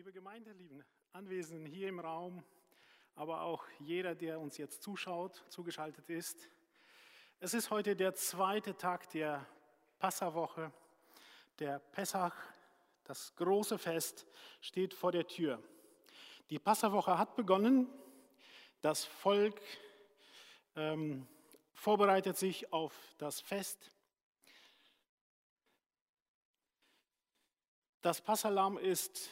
Liebe Gemeinde, lieben Anwesenden hier im Raum, aber auch jeder, der uns jetzt zuschaut, zugeschaltet ist. Es ist heute der zweite Tag der Passawoche. Der Pessach, das große Fest, steht vor der Tür. Die Passawoche hat begonnen. Das Volk vorbereitet sich auf das Fest. Das Passalamm ist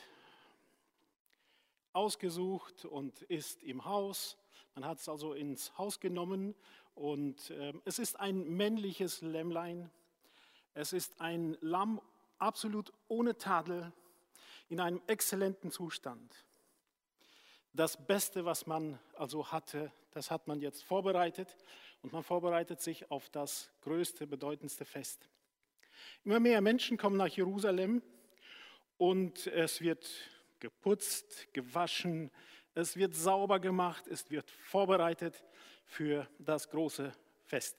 ausgesucht und ist im Haus. Man hat es also ins Haus genommen und es ist ein männliches Lämmlein. Es ist ein Lamm absolut ohne Tadel, in einem exzellenten Zustand. Das Beste, was man also hatte, das hat man jetzt vorbereitet und man vorbereitet sich auf das größte, bedeutendste Fest. Immer mehr Menschen kommen nach Jerusalem und es wird geputzt, gewaschen, es wird sauber gemacht, es wird vorbereitet für das große Fest.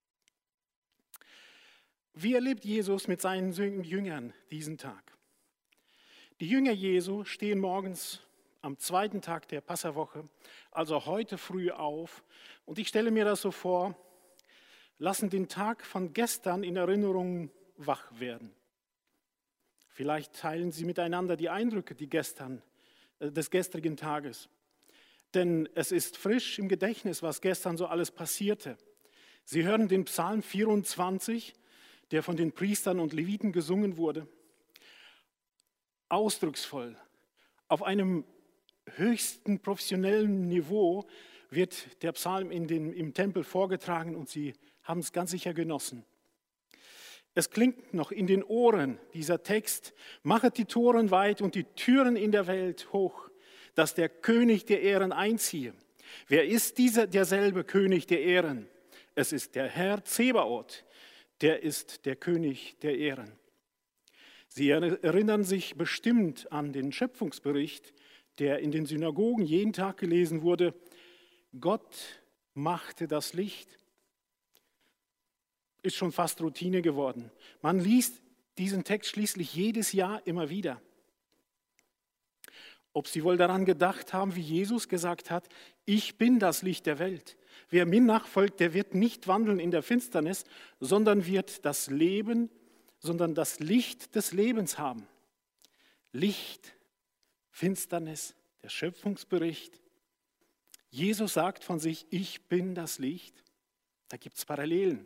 Wie erlebt Jesus mit seinen Jüngern diesen Tag? Die Jünger Jesu stehen morgens am zweiten Tag der Passawoche, also heute früh auf, und ich stelle mir das so vor, lassen den Tag von gestern in Erinnerung wach werden. Vielleicht teilen sie miteinander die Eindrücke des gestrigen Tages. Denn es ist frisch im Gedächtnis, was gestern so alles passierte. Sie hören den Psalm 24, der von den Priestern und Leviten gesungen wurde. Ausdrucksvoll, auf einem höchsten professionellen Niveau wird der Psalm im Tempel vorgetragen und sie haben es ganz sicher genossen. Es klingt noch in den Ohren, dieser Text: Machet die Toren weit und die Türen in der Welt hoch, dass der König der Ehren einziehe. Wer ist derselbe König der Ehren? Es ist der Herr Zebaoth, der ist der König der Ehren. Sie erinnern sich bestimmt an den Schöpfungsbericht, der in den Synagogen jeden Tag gelesen wurde. Gott machte das Licht. Ist schon fast Routine geworden. Man liest diesen Text schließlich jedes Jahr immer wieder. Ob sie wohl daran gedacht haben, wie Jesus gesagt hat, ich bin das Licht der Welt. Wer mir nachfolgt, der wird nicht wandeln in der Finsternis, sondern wird das Licht des Lebens haben. Licht, Finsternis, der Schöpfungsbericht. Jesus sagt von sich, ich bin das Licht. Da gibt es Parallelen.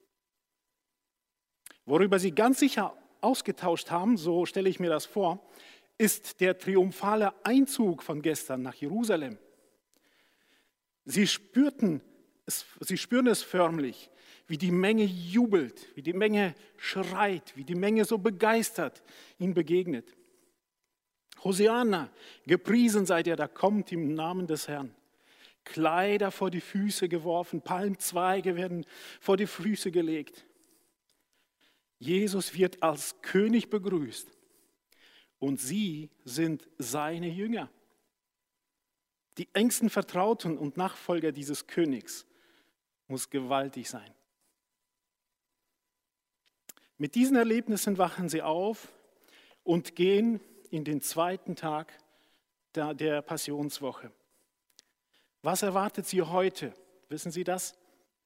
Worüber sie ganz sicher ausgetauscht haben, so stelle ich mir das vor, ist der triumphale Einzug von gestern nach Jerusalem. Sie spüren es förmlich, wie die Menge jubelt, wie die Menge schreit, wie die Menge so begeistert ihnen begegnet. Hosianna, gepriesen seid ihr, da kommt im Namen des Herrn. Kleider vor die Füße geworfen, Palmzweige werden vor die Füße gelegt. Jesus wird als König begrüßt und sie sind seine Jünger. Die engsten Vertrauten und Nachfolger dieses Königs muss gewaltig sein. Mit diesen Erlebnissen wachen sie auf und gehen in den zweiten Tag der Passionswoche. Was erwartet sie heute? Wissen Sie das?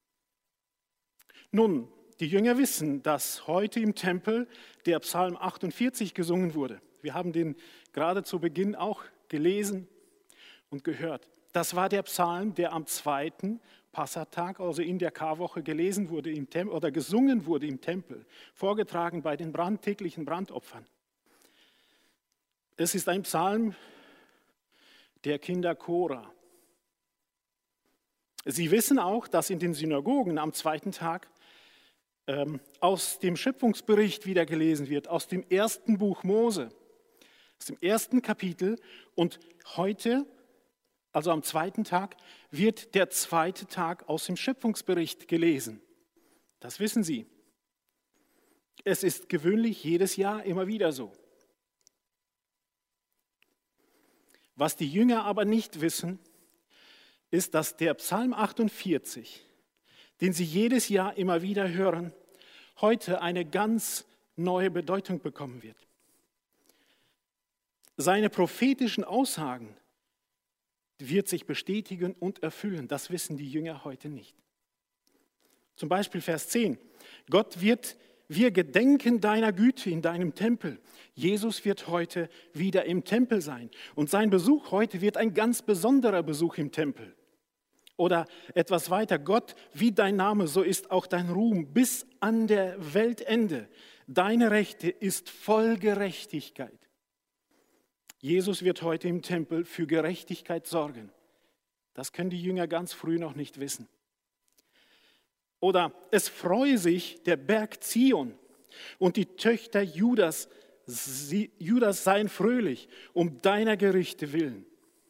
Nun, die Jünger wissen, dass heute im Tempel der Psalm 48 gesungen wurde. Wir haben den gerade zu Beginn auch gelesen und gehört. Das war der Psalm, der am zweiten Passatag, also in der Karwoche, gelesen wurde im Tempel oder gesungen wurde im Tempel, vorgetragen bei den täglichen Brandopfern. Es ist ein Psalm der Kinder Korah. Sie wissen auch, dass in den Synagogen am zweiten Tag aus dem Schöpfungsbericht wieder gelesen wird, aus dem ersten Buch Mose, aus dem ersten Kapitel. Und heute, also am zweiten Tag, wird der zweite Tag aus dem Schöpfungsbericht gelesen. Das wissen Sie. Es ist gewöhnlich jedes Jahr immer wieder so. Was die Jünger aber nicht wissen, ist, dass der Psalm 48, den sie jedes Jahr immer wieder hören, heute eine ganz neue Bedeutung bekommen wird. seine prophetischen Aussagen wird sich bestätigen und erfüllen. Das wissen die Jünger heute nicht. Zum Beispiel Vers 10. Wir gedenken deiner Güte in deinem Tempel. Jesus wird heute wieder im Tempel sein. Und sein Besuch heute wird ein ganz besonderer Besuch im Tempel. Oder etwas weiter. Gott, wie dein Name, so ist auch dein Ruhm bis an der Weltende. Deine Rechte ist voll Gerechtigkeit. Jesus wird heute im Tempel für Gerechtigkeit sorgen. Das können die Jünger ganz früh noch nicht wissen. Oder es freue sich der Berg Zion und die Töchter Judas seien fröhlich um deiner Gerichte willen.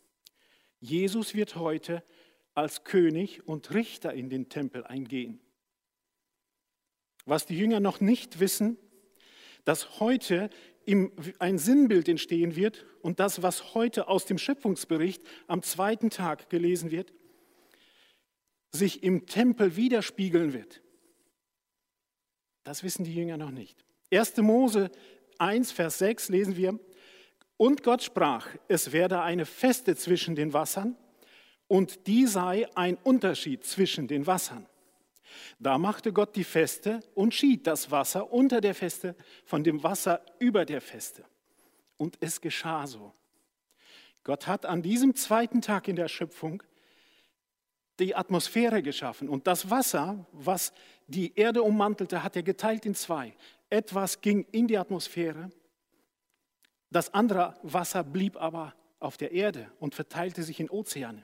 Jesus wird heute als König und Richter in den Tempel eingehen. Was die Jünger noch nicht wissen, dass heute ein Sinnbild entstehen wird und das, was heute aus dem Schöpfungsbericht am zweiten Tag gelesen wird, sich im Tempel widerspiegeln wird. Das wissen die Jünger noch nicht. 1. Mose 1, Vers 6 lesen wir, und Gott sprach, es werde eine Feste zwischen den Wassern und die sei ein Unterschied zwischen den Wassern. Da machte Gott die Feste und schied das Wasser unter der Feste von dem Wasser über der Feste. Und es geschah so. Gott hat an diesem zweiten Tag in der Schöpfung die Atmosphäre geschaffen. Und das Wasser, was die Erde ummantelte, hat er geteilt in zwei. Etwas ging in die Atmosphäre, das andere Wasser blieb aber auf der Erde und verteilte sich in Ozeane.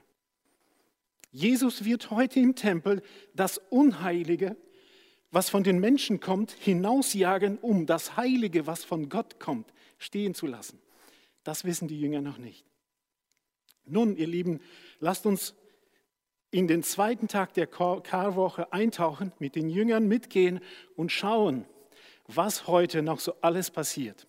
Jesus wird heute im Tempel das Unheilige, was von den Menschen kommt, hinausjagen, um das Heilige, was von Gott kommt, stehen zu lassen. Das wissen die Jünger noch nicht. Nun, ihr Lieben, lasst uns in den zweiten Tag der Karwoche eintauchen, mit den Jüngern mitgehen und schauen, was heute noch so alles passiert.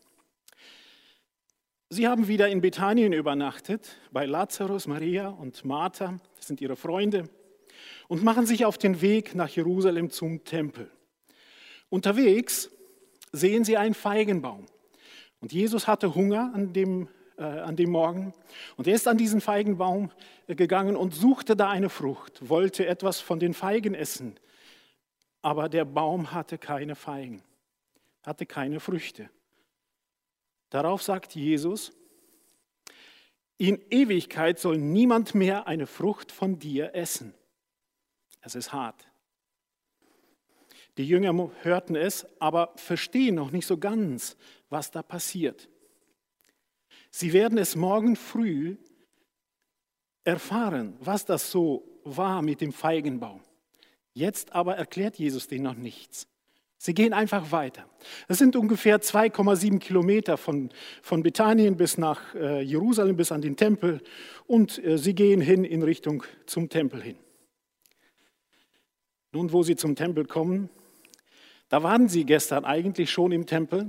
Sie haben wieder in Bethanien übernachtet, bei Lazarus, Maria und Martha, das sind ihre Freunde, und machen sich auf den Weg nach Jerusalem zum Tempel. Unterwegs sehen sie einen Feigenbaum. Und Jesus hatte Hunger an dem Morgen. Und er ist an diesen Feigenbaum gegangen und suchte da eine Frucht, wollte etwas von den Feigen essen. Aber der Baum hatte keine Feigen, hatte keine Früchte. Darauf sagt Jesus, in Ewigkeit soll niemand mehr eine Frucht von dir essen. Es ist hart. Die Jünger hörten es, aber verstehen noch nicht so ganz, was da passiert. Sie werden es morgen früh erfahren, was das so war mit dem Feigenbaum. Jetzt aber erklärt Jesus denen noch nichts. Sie gehen einfach weiter. Es sind ungefähr 2,7 Kilometer von Bethanien bis nach Jerusalem, bis an den Tempel. Und sie gehen hin in Richtung zum Tempel hin. Nun, wo sie zum Tempel kommen, da waren sie gestern eigentlich schon im Tempel.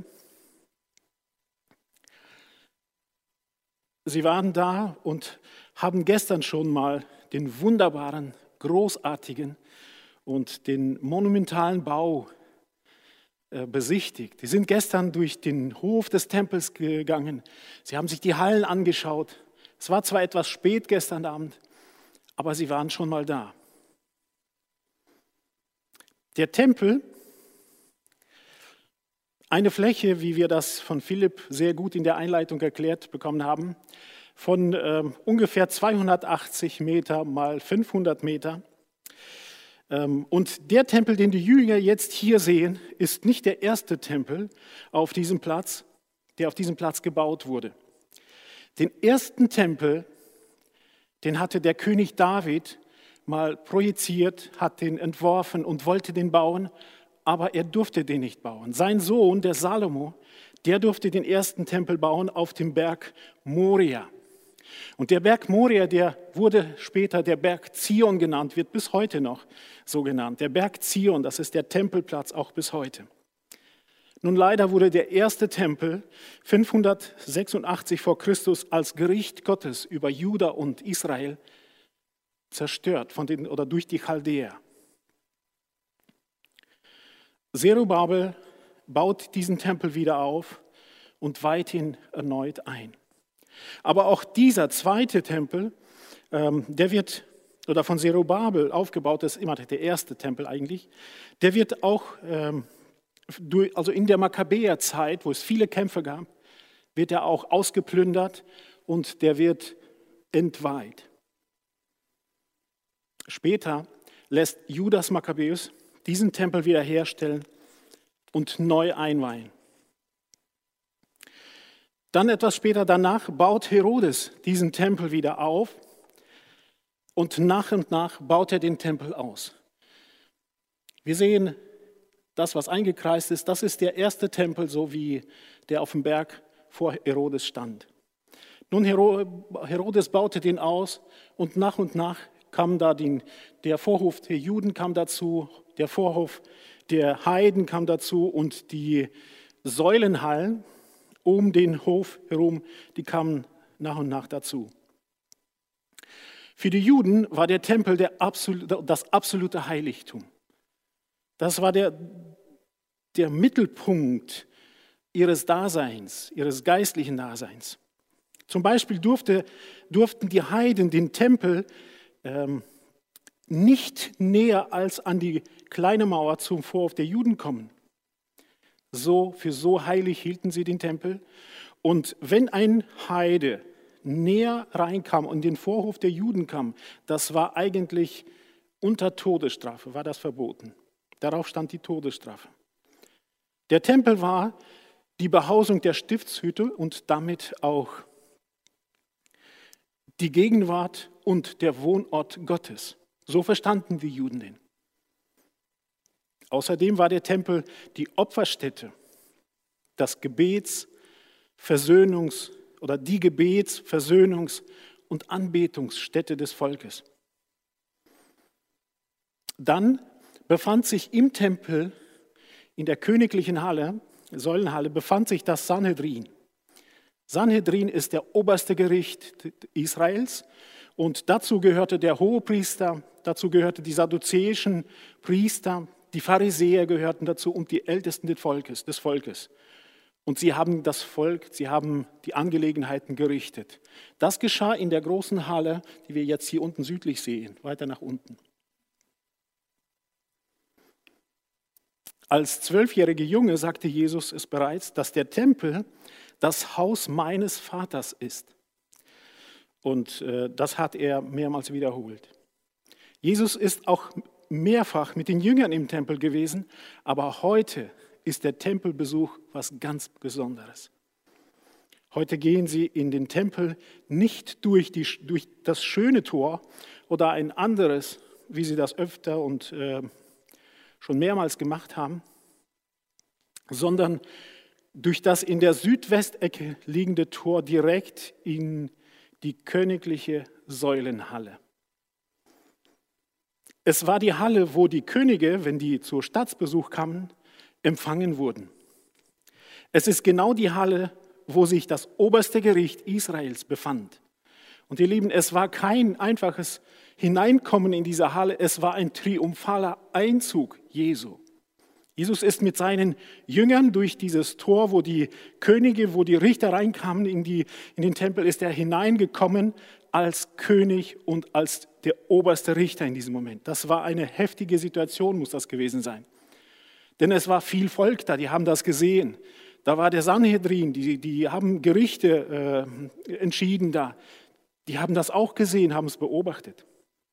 Sie waren da und haben gestern schon mal den wunderbaren, großartigen und den monumentalen Bau besichtigt. Sie sind gestern durch den Hof des Tempels gegangen. Sie haben sich die Hallen angeschaut. Es war zwar etwas spät gestern Abend, aber sie waren schon mal da. Der Tempel, eine Fläche, wie wir das von Philipp sehr gut in der Einleitung erklärt bekommen haben, von ungefähr 280 Meter mal 500 Meter. Und der Tempel, den die Jünger jetzt hier sehen, ist nicht der erste Tempel auf diesem Platz, der auf diesem Platz gebaut wurde. Den ersten Tempel, den hatte der König David mal projiziert, hat den entworfen und wollte den bauen, aber er durfte den nicht bauen. Sein Sohn, der Salomo, der durfte den ersten Tempel bauen auf dem Berg Moria. Und der Berg Moria, der wurde später der Berg Zion genannt, wird bis heute noch so genannt. Der Berg Zion, das ist der Tempelplatz auch bis heute. Nun leider wurde der erste Tempel 586 vor Christus als Gericht Gottes über Juda und Israel zerstört durch die Chaldäer. Zerubabel baut diesen Tempel wieder auf und weiht ihn erneut ein. Aber auch dieser zweite Tempel, der wird, oder von Zerubabel aufgebaut, das ist immer der erste Tempel eigentlich, der wird auch, also in der Makkabäerzeit, wo es viele Kämpfe gab, wird er auch ausgeplündert und der wird entweiht. Später lässt Judas Makkabäus diesen Tempel wiederherstellen und neu einweihen. Dann etwas später danach baut Herodes diesen Tempel wieder auf und nach baut er den Tempel aus. Wir sehen das, was eingekreist ist, das ist der erste Tempel, so wie der auf dem Berg vor Herodes stand. Nun, Herodes baute den aus und nach kam da der Vorhof der Juden kam dazu, der Vorhof der Heiden kam dazu und die Säulenhallen um den Hof herum, die kamen nach und nach dazu. Für die Juden war der Tempel das absolute Heiligtum. Das war der Mittelpunkt ihres Daseins, ihres geistlichen Daseins. Zum Beispiel durften die Heiden den Tempel nicht näher als an die kleine Mauer zum Vorhof der Juden kommen. Für so heilig hielten sie den Tempel. Und wenn ein Heide näher reinkam und in den Vorhof der Juden kam, das war eigentlich unter Todesstrafe, war das verboten. Darauf stand die Todesstrafe. Der Tempel war die Behausung der Stiftshütte und damit auch die Gegenwart und der Wohnort Gottes. So verstanden die Juden den. Außerdem war der Tempel die Opferstätte, die Gebets-, Versöhnungs- und Anbetungsstätte des Volkes. Dann befand sich im Tempel, in der königlichen Halle, Säulenhalle, befand sich das Sanhedrin. Sanhedrin ist der oberste Gericht Israels und dazu gehörte der Hohepriester, dazu gehörte die sadduzäischen Priester, die Pharisäer gehörten dazu und die Ältesten des Volkes. Und sie haben die Angelegenheiten gerichtet. Das geschah in der großen Halle, die wir jetzt hier unten südlich sehen, weiter nach unten. Als 12-jähriger Junge sagte Jesus es bereits, dass der Tempel das Haus meines Vaters ist. Und das hat er mehrmals wiederholt. Jesus ist auch mehrfach mit den Jüngern im Tempel gewesen, aber heute ist der Tempelbesuch was ganz Besonderes. Heute gehen sie in den Tempel nicht durch das schöne Tor oder ein anderes, wie sie das öfter und schon mehrmals gemacht haben, sondern durch das in der Südwestecke liegende Tor direkt in die königliche Säulenhalle. Es war die Halle, wo die Könige, wenn die zu Staatsbesuch kamen, empfangen wurden. Es ist genau die Halle, wo sich das oberste Gericht Israels befand. Und ihr Lieben, es war kein einfaches Hineinkommen in diese Halle, es war ein triumphaler Einzug Jesu. Jesus ist mit seinen Jüngern durch dieses Tor, wo die Könige, wo die Richter reinkamen in den Tempel, ist er hineingekommen als König und als der oberste Richter in diesem Moment. Das war eine heftige Situation, muss das gewesen sein. Denn es war viel Volk da, die haben das gesehen. Da war der Sanhedrin, die haben Gerichte entschieden da. Die haben das auch gesehen, haben es beobachtet.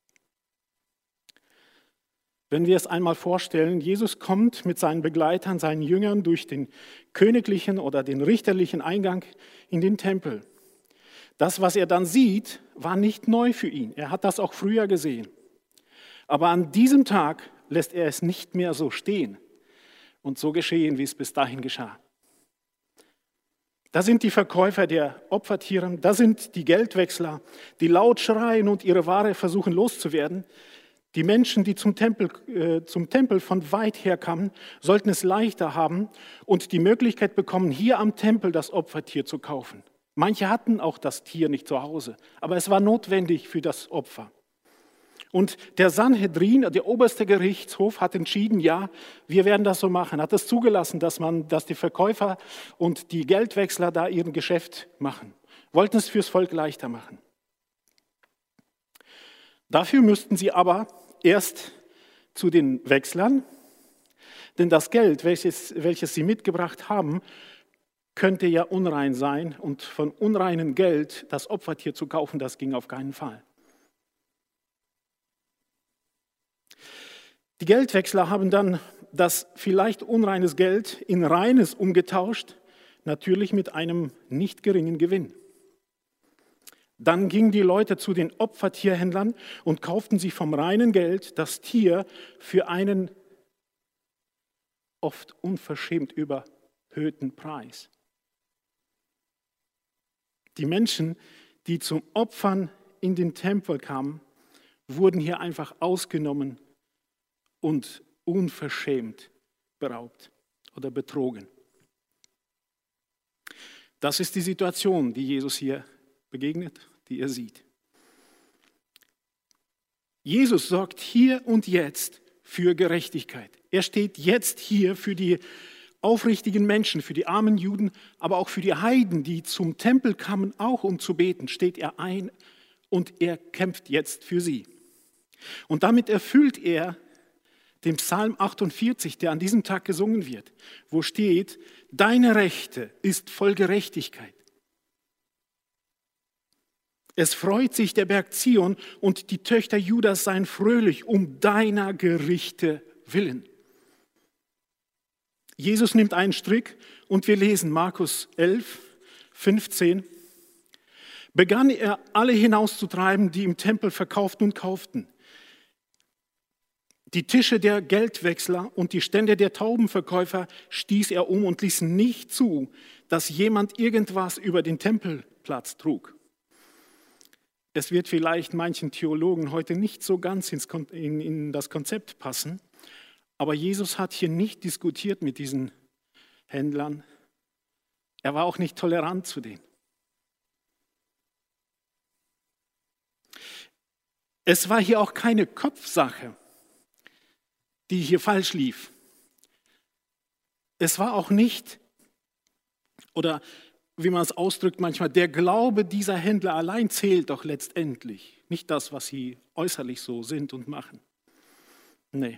Wenn wir es einmal vorstellen, Jesus kommt mit seinen Begleitern, seinen Jüngern durch den königlichen oder den richterlichen Eingang in den Tempel. Das, was er dann sieht, war nicht neu für ihn. Er hat das auch früher gesehen. Aber an diesem Tag lässt er es nicht mehr so stehen und so geschehen, wie es bis dahin geschah. Da sind die Verkäufer der Opfertiere, da sind die Geldwechsler, die laut schreien und ihre Ware versuchen loszuwerden. Die Menschen, die zum Tempel von weit her kamen, sollten es leichter haben und die Möglichkeit bekommen, hier am Tempel das Opfertier zu kaufen. Manche hatten auch das Tier nicht zu Hause, aber es war notwendig für das Opfer. Und der Sanhedrin, der oberste Gerichtshof, hat entschieden, ja, wir werden das so machen, hat es zugelassen, dass die Verkäufer und die Geldwechsler da ihr Geschäft machen. wollten es fürs Volk leichter machen. Dafür müssten sie aber erst zu den Wechslern, denn das Geld, welches sie mitgebracht haben, könnte ja unrein sein, und von unreinem Geld das Opfertier zu kaufen, das ging auf keinen Fall. Die Geldwechsler haben dann das vielleicht unreines Geld in reines umgetauscht, natürlich mit einem nicht geringen Gewinn. Dann gingen die Leute zu den Opfertierhändlern und kauften sich vom reinen Geld das Tier für einen oft unverschämt überhöhten Preis. Die Menschen, die zum Opfern in den Tempel kamen, wurden hier einfach ausgenommen und unverschämt beraubt oder betrogen. Das ist die Situation, die Jesus hier begegnet, die er sieht. Jesus sorgt hier und jetzt für Gerechtigkeit. Er steht jetzt hier für die aufrichtigen Menschen, für die armen Juden, aber auch für die Heiden, die zum Tempel kamen, auch um zu beten, steht er ein und er kämpft jetzt für sie. Und damit erfüllt er den Psalm 48, der an diesem Tag gesungen wird, wo steht: Deine Rechte ist voll Gerechtigkeit. Es freut sich der Berg Zion und die Töchter Judas seien fröhlich um deiner Gerichte willen. Jesus nimmt einen Strick und wir lesen Markus 11, 15. Begann er alle hinauszutreiben, die im Tempel verkauften und kauften. Die Tische der Geldwechsler und die Stände der Taubenverkäufer stieß er um und ließ nicht zu, dass jemand irgendwas über den Tempelplatz trug. Es wird vielleicht manchen Theologen heute nicht so ganz in das Konzept passen, aber Jesus hat hier nicht diskutiert mit diesen Händlern. Er war auch nicht tolerant zu denen. Es war hier auch keine Kopfsache, die hier falsch lief. Es war auch nicht, oder wie man es ausdrückt manchmal, der Glaube dieser Händler allein zählt doch letztendlich. Nicht das, was sie äußerlich so sind und machen. Nee.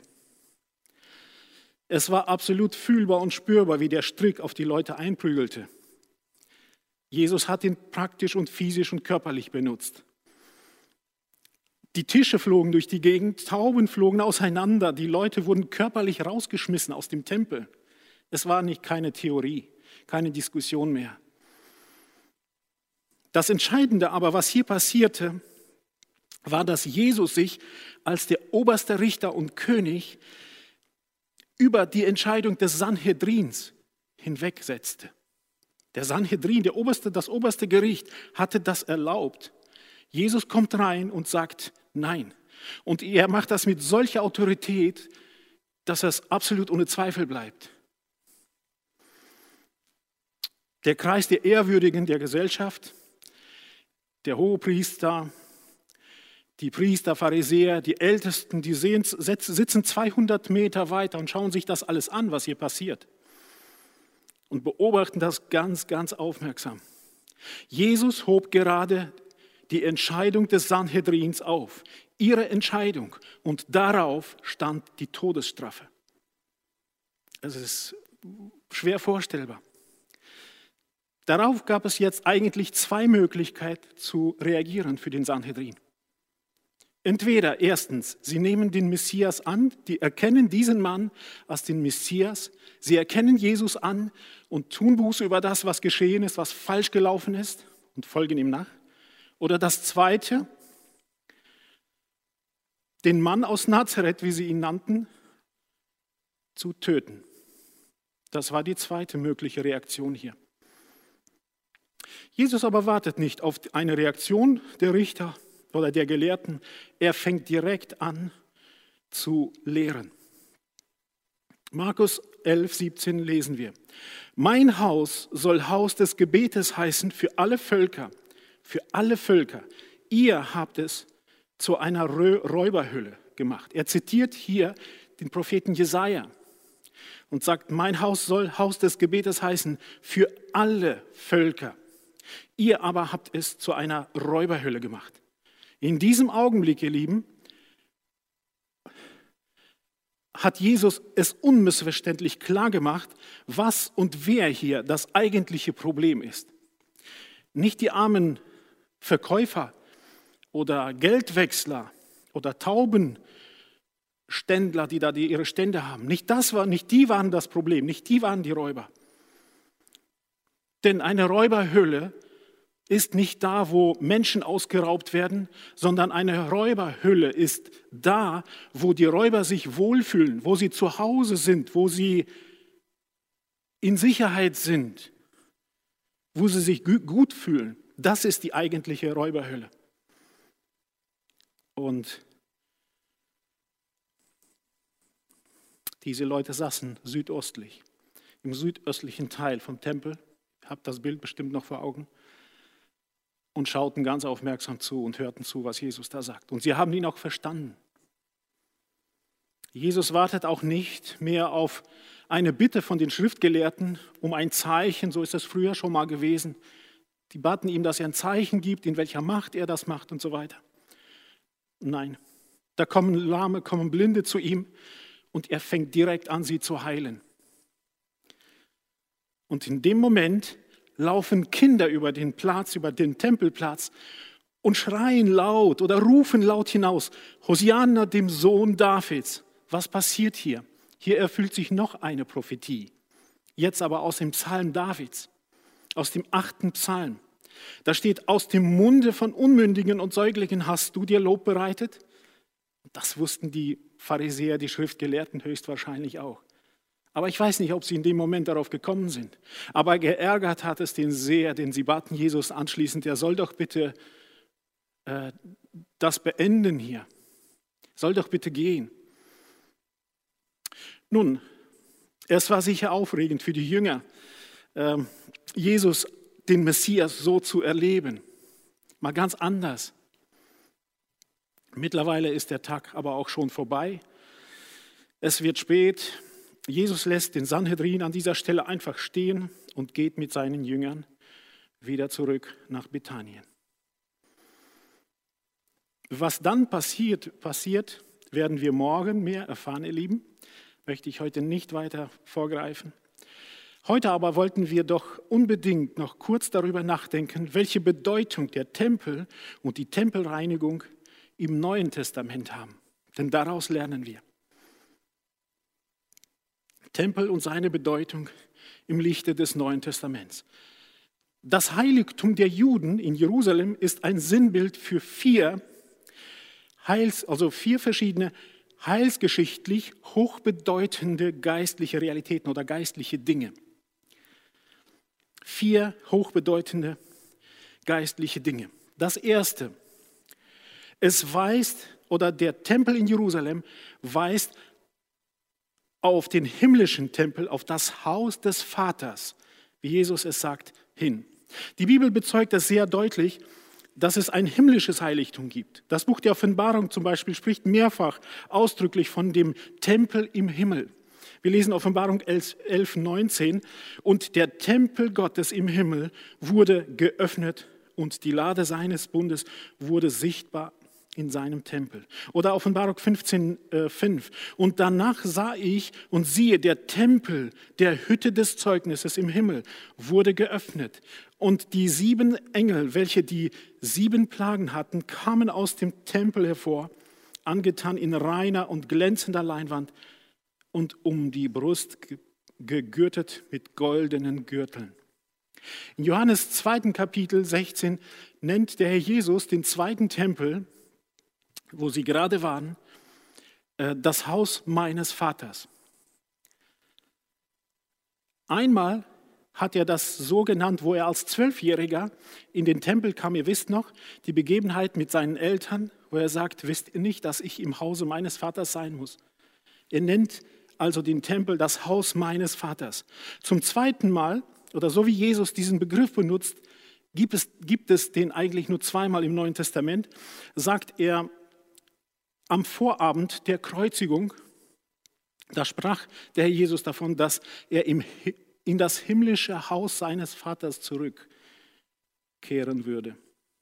Es war absolut fühlbar und spürbar, wie der Strick auf die Leute einprügelte. Jesus hat ihn praktisch und physisch und körperlich benutzt. Die Tische flogen durch die Gegend, Tauben flogen auseinander, die Leute wurden körperlich rausgeschmissen aus dem Tempel. Es war keine Theorie, keine Diskussion mehr. Das Entscheidende aber, was hier passierte, war, dass Jesus sich als der oberste Richter und König über die Entscheidung des Sanhedrins hinwegsetzte. Der Sanhedrin, das oberste Gericht, hatte das erlaubt. Jesus kommt rein und sagt nein. Und er macht das mit solcher Autorität, dass es absolut ohne Zweifel bleibt. Der Kreis der Ehrwürdigen der Gesellschaft, der Hohepriester, die Priester, Pharisäer, die Ältesten, die sitzen 200 Meter weiter und schauen sich das alles an, was hier passiert. Und beobachten das ganz, ganz aufmerksam. Jesus hob gerade die Entscheidung des Sanhedrins auf, ihre Entscheidung, und darauf stand die Todesstrafe. Es ist schwer vorstellbar. Darauf gab es jetzt eigentlich zwei Möglichkeiten zu reagieren für den Sanhedrin. Entweder erstens, sie nehmen den Messias an, die erkennen diesen Mann als den Messias, sie erkennen Jesus an und tun Buße über das, was geschehen ist, was falsch gelaufen ist, und folgen ihm nach. Oder das Zweite, den Mann aus Nazareth, wie sie ihn nannten, zu töten. Das war die zweite mögliche Reaktion hier. Jesus aber wartet nicht auf eine Reaktion der Richter oder der Gelehrten. Er fängt direkt an zu lehren. Markus 11, 17 lesen wir. Mein Haus soll Haus des Gebetes heißen für alle Völker. Für alle Völker. Ihr habt es zu einer Räuberhöhle gemacht. Er zitiert hier den Propheten Jesaja und sagt, mein Haus soll Haus des Gebetes heißen für alle Völker. Ihr aber habt es zu einer Räuberhölle gemacht. In diesem Augenblick, ihr Lieben, hat Jesus es unmissverständlich klar gemacht, was und wer hier das eigentliche Problem ist. Nicht die armen Verkäufer oder Geldwechsler oder Taubenständler, die ihre Stände haben. Nicht die waren das Problem, nicht die waren die Räuber. Denn eine Räuberhöhle ist nicht da, wo Menschen ausgeraubt werden, sondern eine Räuberhöhle ist da, wo die Räuber sich wohlfühlen, wo sie zu Hause sind, wo sie in Sicherheit sind, wo sie sich gut fühlen. Das ist die eigentliche Räuberhölle. Und diese Leute saßen südöstlich, im südöstlichen Teil vom Tempel. Ihr habt das Bild bestimmt noch vor Augen. Und schauten ganz aufmerksam zu und hörten zu, was Jesus da sagt. Und sie haben ihn auch verstanden. Jesus wartet auch nicht mehr auf eine Bitte von den Schriftgelehrten um ein Zeichen, so ist es früher schon mal gewesen. Die baten ihm, dass er ein Zeichen gibt, in welcher Macht er das macht und so weiter. Nein, da kommen Lahme, kommen Blinde zu ihm und er fängt direkt an, sie zu heilen. Und in dem Moment laufen Kinder über den Platz, über den Tempelplatz und schreien laut oder rufen laut hinaus, Hosianna, dem Sohn Davids. Was passiert hier? Hier erfüllt sich noch eine Prophetie, jetzt aber aus dem Psalm Davids, aus dem 8. Psalm. Da steht, aus dem Munde von Unmündigen und Säuglingen hast du dir Lob bereitet. Das wussten die Pharisäer, die Schriftgelehrten höchstwahrscheinlich auch. Aber ich weiß nicht, ob sie in dem Moment darauf gekommen sind. Aber geärgert hat es den sehr, denn sie baten Jesus anschließend, er soll doch bitte das beenden hier. Soll doch bitte gehen. Nun, es war sicher aufregend für die Jünger, Jesus, den Messias, so zu erleben. Mal ganz anders. Mittlerweile ist der Tag aber auch schon vorbei. Es wird spät. Jesus lässt den Sanhedrin an dieser Stelle einfach stehen und geht mit seinen Jüngern wieder zurück nach Bethanien. Was dann passiert, werden wir morgen mehr erfahren, ihr Lieben. Möchte ich heute nicht weiter vorgreifen. Heute aber wollten wir doch unbedingt noch kurz darüber nachdenken, welche Bedeutung der Tempel und die Tempelreinigung im Neuen Testament haben. Denn daraus lernen wir. Tempel und seine Bedeutung im Lichte des Neuen Testaments. Das Heiligtum der Juden in Jerusalem ist ein Sinnbild für vier verschiedene heilsgeschichtlich hochbedeutende geistliche Realitäten oder geistliche Dinge. 4 hochbedeutende geistliche Dinge. Das erste, der Tempel in Jerusalem weist auf den himmlischen Tempel, auf das Haus des Vaters, wie Jesus es sagt, hin. Die Bibel bezeugt das sehr deutlich, dass es ein himmlisches Heiligtum gibt. Das Buch der Offenbarung zum Beispiel spricht mehrfach ausdrücklich von dem Tempel im Himmel. Wir lesen Offenbarung 11,19 und der Tempel Gottes im Himmel wurde geöffnet und die Lade seines Bundes wurde sichtbar in seinem Tempel. Oder Offenbarung 15,5. Und danach sah ich und siehe, der Tempel der Hütte des Zeugnisses im Himmel wurde geöffnet. Und die 7 Engel, welche die 7 Plagen hatten, kamen aus dem Tempel hervor, angetan in reiner und glänzender Leinwand und um die Brust gegürtet mit goldenen Gürteln. In Johannes 2. Kapitel 16 nennt der Herr Jesus den zweiten Tempel, wo sie gerade waren, das Haus meines Vaters. Einmal hat er das so genannt, wo er als 12-Jähriger in den Tempel kam. Ihr wisst noch, die Begebenheit mit seinen Eltern, wo er sagt, wisst ihr nicht, dass ich im Hause meines Vaters sein muss? Er nennt also den Tempel das Haus meines Vaters. Zum zweiten Mal, oder so wie Jesus diesen Begriff benutzt, gibt es den eigentlich nur zweimal im Neuen Testament, sagt er, am Vorabend der Kreuzigung, da sprach der Herr Jesus davon, dass er in das himmlische Haus seines Vaters zurückkehrt. kehren würde.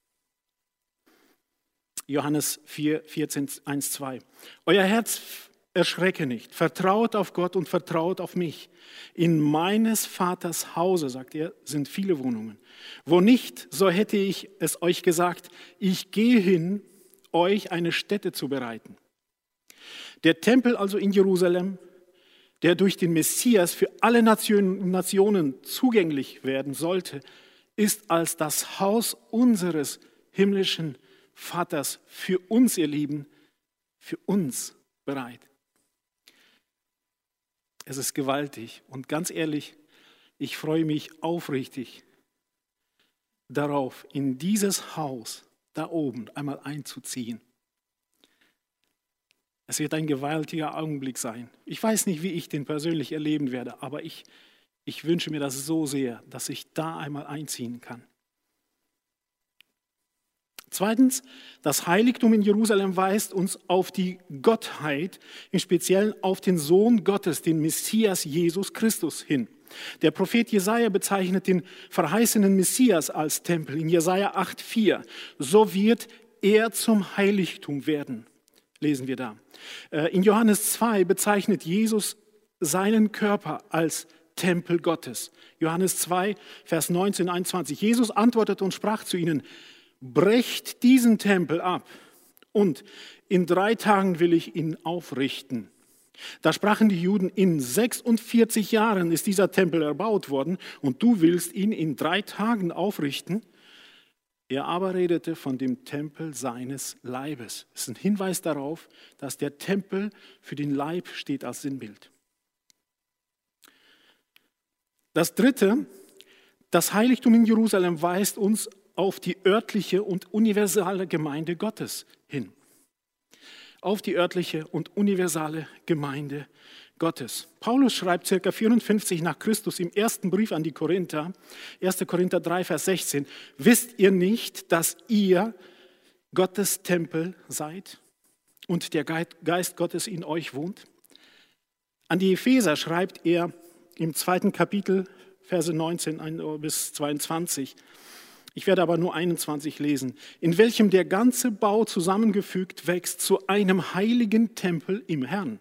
Johannes 4, 14, 1, 2. Euer Herz erschrecke nicht, vertraut auf Gott und vertraut auf mich. In meines Vaters Hause, sagt er, sind viele Wohnungen. Wo nicht, so hätte ich es euch gesagt, ich gehe hin, euch eine Stätte zu bereiten. Der Tempel also in Jerusalem, der durch den Messias für alle Nationen zugänglich werden sollte, ist als das Haus unseres himmlischen Vaters für uns, ihr Lieben, für uns bereit. Es ist gewaltig und ganz ehrlich, ich freue mich aufrichtig darauf, in dieses Haus da oben einmal einzuziehen. Es wird ein gewaltiger Augenblick sein. Ich weiß nicht, wie ich den persönlich erleben werde, aber ich wünsche mir das so sehr, dass ich da einmal einziehen kann. Zweitens, das Heiligtum in Jerusalem weist uns auf die Gottheit, im Speziellen auf den Sohn Gottes, den Messias Jesus Christus hin. Der Prophet Jesaja bezeichnet den verheißenen Messias als Tempel in Jesaja 8,4. So wird er zum Heiligtum werden, lesen wir da. In Johannes 2 bezeichnet Jesus seinen Körper als Tempel Gottes. Johannes 2, Vers 19, 21. Jesus antwortete und sprach zu ihnen: Brecht diesen Tempel ab und in 3 Tagen will ich ihn aufrichten. Da sprachen die Juden: In 46 Jahren ist dieser Tempel erbaut worden und du willst ihn in 3 Tagen aufrichten? Er aber redete von dem Tempel seines Leibes. Das ist ein Hinweis darauf, dass der Tempel für den Leib steht als Sinnbild. Das Dritte, das Heiligtum in Jerusalem weist uns auf die örtliche und universale Gemeinde Gottes hin. Auf die örtliche und universale Gemeinde Gottes. Paulus schreibt ca. 54 nach Christus im ersten Brief an die Korinther, 1. Korinther 3, Vers 16, wisst ihr nicht, dass ihr Gottes Tempel seid und der Geist Gottes in euch wohnt? An die Epheser schreibt er im 2. Kapitel, Verse 19 bis 22, ich werde aber nur 21 lesen, in welchem der ganze Bau zusammengefügt wächst zu einem heiligen Tempel im Herrn,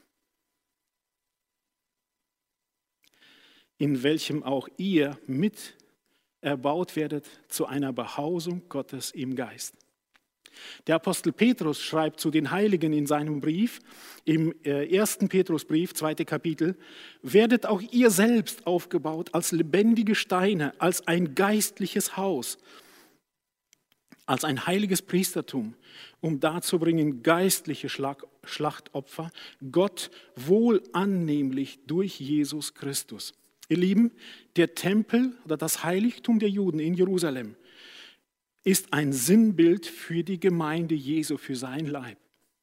in welchem auch ihr mit erbaut werdet zu einer Behausung Gottes im Geist. Der Apostel Petrus schreibt zu den Heiligen in seinem Brief, im 1. Petrusbrief, 2. Kapitel, werdet auch ihr selbst aufgebaut als lebendige Steine, als ein geistliches Haus, als ein heiliges Priestertum, um darzubringen geistliche Schlachtopfer, Gott wohl annehmlich durch Jesus Christus. Ihr Lieben, der Tempel oder das Heiligtum der Juden in Jerusalem ist ein Sinnbild für die Gemeinde Jesu, für sein Leib.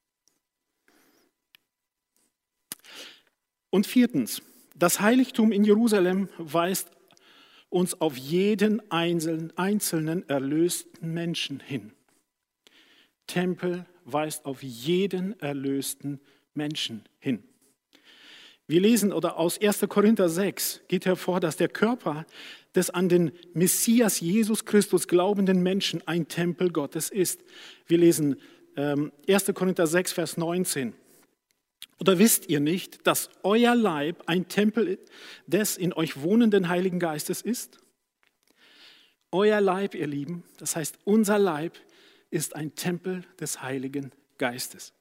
Und viertens, das Heiligtum in Jerusalem weist uns auf jeden einzelnen erlösten Menschen hin. Tempel weist auf jeden erlösten Menschen hin. Wir lesen oder aus 1. Korinther 6 geht hervor, dass der Körper des an den Messias Jesus Christus glaubenden Menschen ein Tempel Gottes ist. Wir lesen 1. Korinther 6, Vers 19. Oder wisst ihr nicht, dass euer Leib ein Tempel des in euch wohnenden Heiligen Geistes ist? Euer Leib, ihr Lieben, das heißt unser Leib, ist ein Tempel des Heiligen Geistes.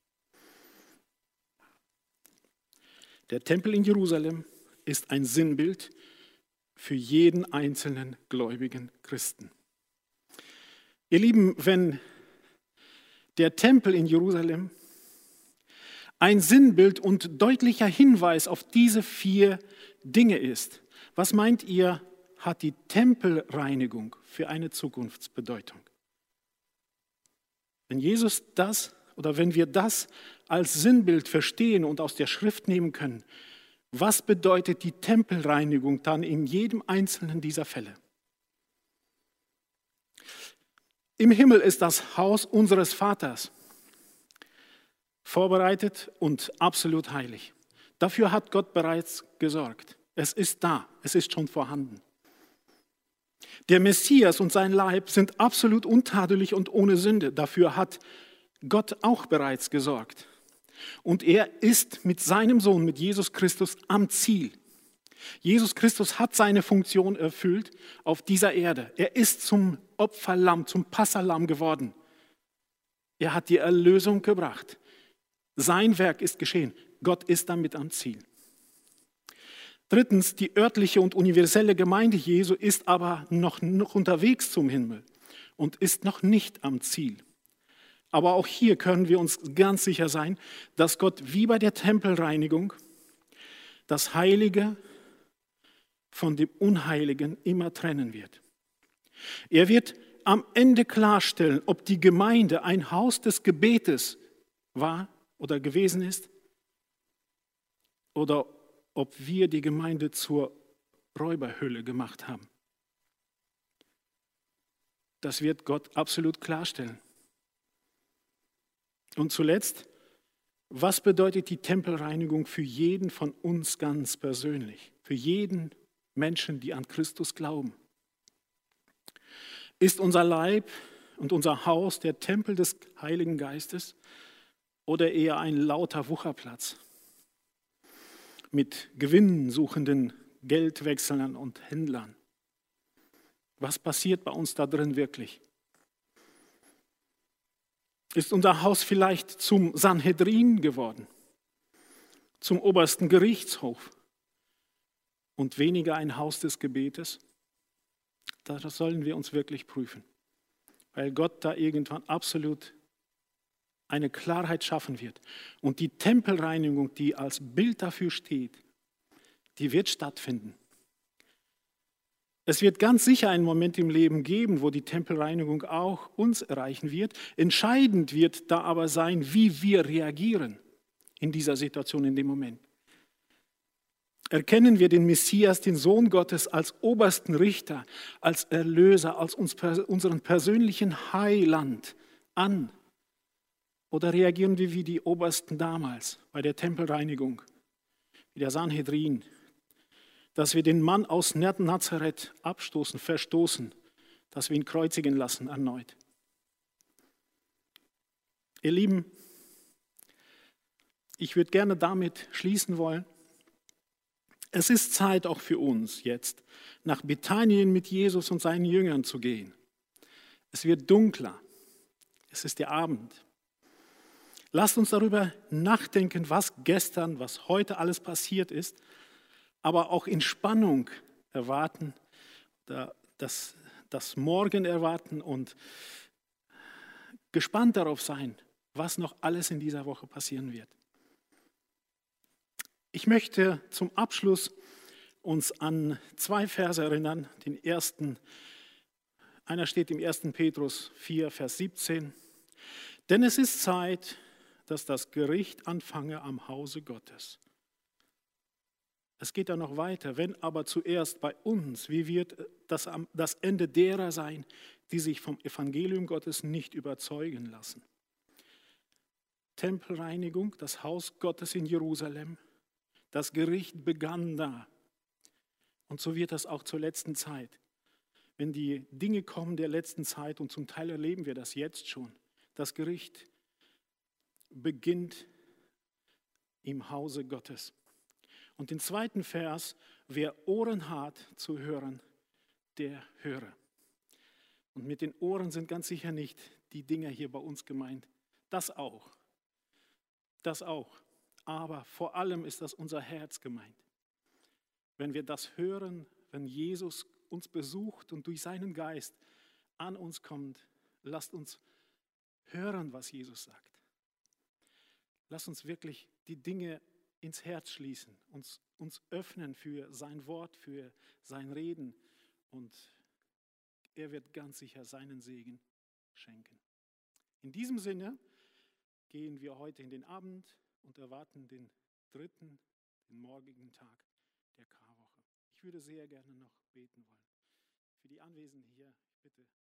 Der Tempel in Jerusalem ist ein Sinnbild für jeden einzelnen gläubigen Christen. Ihr Lieben, wenn der Tempel in Jerusalem ein Sinnbild und deutlicher Hinweis auf diese 4 Dinge ist, was meint ihr, hat die Tempelreinigung für eine Zukunftsbedeutung? Wenn Jesus das oder wenn wir das als Sinnbild verstehen und aus der Schrift nehmen können, was bedeutet die Tempelreinigung dann in jedem einzelnen dieser Fälle? Im Himmel ist das Haus unseres Vaters vorbereitet und absolut heilig. Dafür hat Gott bereits gesorgt. Es ist da, es ist schon vorhanden. Der Messias und sein Leib sind absolut untadelig und ohne Sünde. Dafür hat Gott auch bereits gesorgt. Und er ist mit seinem Sohn, mit Jesus Christus, am Ziel. Jesus Christus hat seine Funktion erfüllt auf dieser Erde. Er ist zum Opferlamm, zum Passahlamm geworden. Er hat die Erlösung gebracht. Sein Werk ist geschehen. Gott ist damit am Ziel. Drittens, die örtliche und universelle Gemeinde Jesu ist aber noch unterwegs zum Himmel und ist noch nicht am Ziel. Aber auch hier können wir uns ganz sicher sein, dass Gott wie bei der Tempelreinigung das Heilige von dem Unheiligen immer trennen wird. Er wird am Ende klarstellen, ob die Gemeinde ein Haus des Gebetes war oder gewesen ist oder ob wir die Gemeinde zur Räuberhöhle gemacht haben. Das wird Gott absolut klarstellen. Und zuletzt, was bedeutet die Tempelreinigung für jeden von uns ganz persönlich? Für jeden Menschen, die an Christus glauben? Ist unser Leib und unser Haus der Tempel des Heiligen Geistes oder eher ein lauter Wucherplatz mit gewinnsuchenden Geldwechseln und Händlern? Was passiert bei uns da drin wirklich? Ist unser Haus vielleicht zum Sanhedrin geworden, zum obersten Gerichtshof und weniger ein Haus des Gebetes? Das sollen wir uns wirklich prüfen, weil Gott da irgendwann absolut eine Klarheit schaffen wird. Und die Tempelreinigung, die als Bild dafür steht, die wird stattfinden. Es wird ganz sicher einen Moment im Leben geben, wo die Tempelreinigung auch uns erreichen wird. Entscheidend wird da aber sein, wie wir reagieren in dieser Situation, in dem Moment. Erkennen wir den Messias, den Sohn Gottes, als obersten Richter, als Erlöser, als unseren persönlichen Heiland an? Oder reagieren wir wie die Obersten damals bei der Tempelreinigung, wie der Sanhedrin, dass wir den Mann aus Nazareth abstoßen, verstoßen, dass wir ihn kreuzigen lassen erneut? Ihr Lieben, ich würde gerne damit schließen wollen. Es ist Zeit auch für uns jetzt, nach Bethanien mit Jesus und seinen Jüngern zu gehen. Es wird dunkler. Es ist der Abend. Lasst uns darüber nachdenken, was gestern, was heute alles passiert ist, aber auch in Spannung erwarten, das Morgen erwarten und gespannt darauf sein, was noch alles in dieser Woche passieren wird. Ich möchte zum Abschluss uns an 2 Verse erinnern. Den ersten, einer steht im 1. Petrus 4, Vers 17. Denn es ist Zeit, dass das Gericht anfange am Hause Gottes. Es geht dann noch weiter. Wenn aber zuerst bei uns, wie wird das Ende derer sein, die sich vom Evangelium Gottes nicht überzeugen lassen? Tempelreinigung, das Haus Gottes in Jerusalem. Das Gericht begann da. Und so wird das auch zur letzten Zeit. Wenn die Dinge kommen der letzten Zeit, und zum Teil erleben wir das jetzt schon, das Gericht beginnt im Hause Gottes. Und den zweiten Vers, wer Ohren hat zu hören, der höre. Und mit den Ohren sind ganz sicher nicht die Dinge hier bei uns gemeint. Das auch. Das auch. Aber vor allem ist das unser Herz gemeint. Wenn wir das hören, wenn Jesus uns besucht und durch seinen Geist an uns kommt, lasst uns hören, was Jesus sagt. Lasst uns wirklich die Dinge ins Herz schließen, uns öffnen für sein Wort, für sein Reden, und er wird ganz sicher seinen Segen schenken. In diesem Sinne gehen wir heute in den Abend und erwarten den morgigen Tag der Karwoche. Ich würde sehr gerne noch beten wollen. Für die Anwesenden hier, ich bitte